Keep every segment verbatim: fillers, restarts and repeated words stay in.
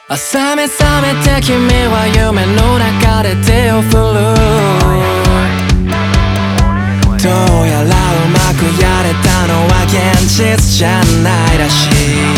朝目覚めて君は夢の中で手を振る。どうやらうまくやれたのは現実じゃないらしい。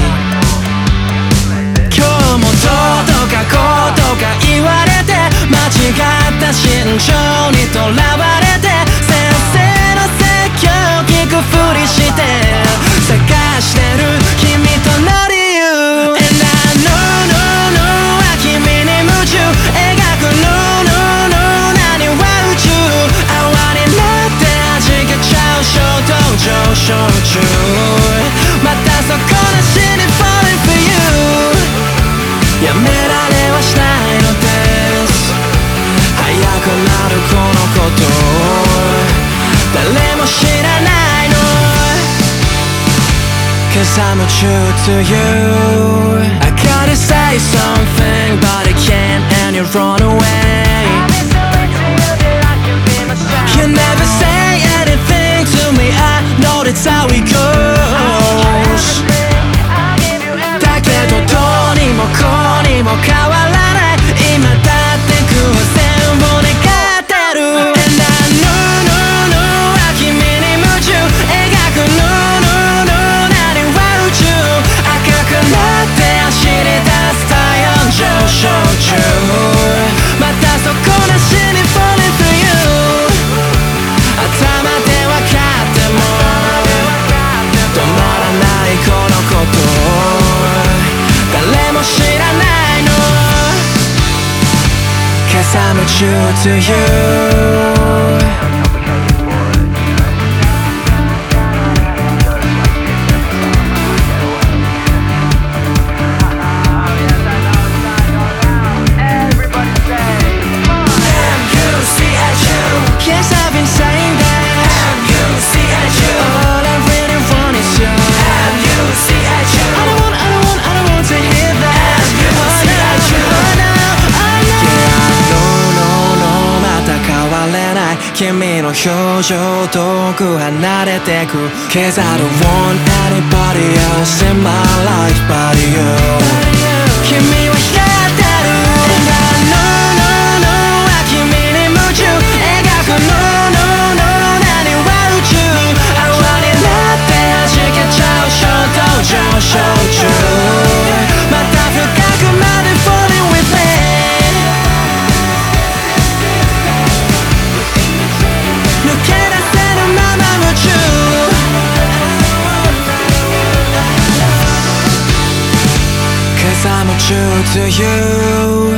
今日もどうとかこうとか言われて、間違った心情にとらわれて、先生の説教を聞くふりして探してる君との理由。 And I know no no は君に夢中描く No no no 何は宇宙。泡になって弾けちゃう衝動上昇中。またそこなしに Falling for you。 やめられはしないのです。早くなるこのこと誰も知らないの。 Cause I'm true to you. I gotta say something but I can't and you run away. You never say anything to me. I know that's how it goes. だけどどうにもこうにも変わらない。今だって偶然を願ってる。 And I know no no は君に夢中描く No no no 何は宇宙。赤くなって走り出す体温上昇中。またそこなしに Falling for you。 頭で分かっても止まらないこのこと誰も知らないの。 Cause I'm true to you。 Yes, I've been saying that. M U C H U. All I really want is you. M U C H U. I don't want, I don't want, I don't want to hear that. M U C H U. Oh no, oh no. Yeah, no, no, no また変われない君の表情遠く離れてく。 Cause I don't want anybody else in my life but you。 君は光ってる。 And I know, no, no は君に夢中描く No no no 何は宇宙。泡になって弾けちゃう衝動上昇中。また深くまで Falling with me。 抜け出せぬまま夢中。 Cause I'm true to you。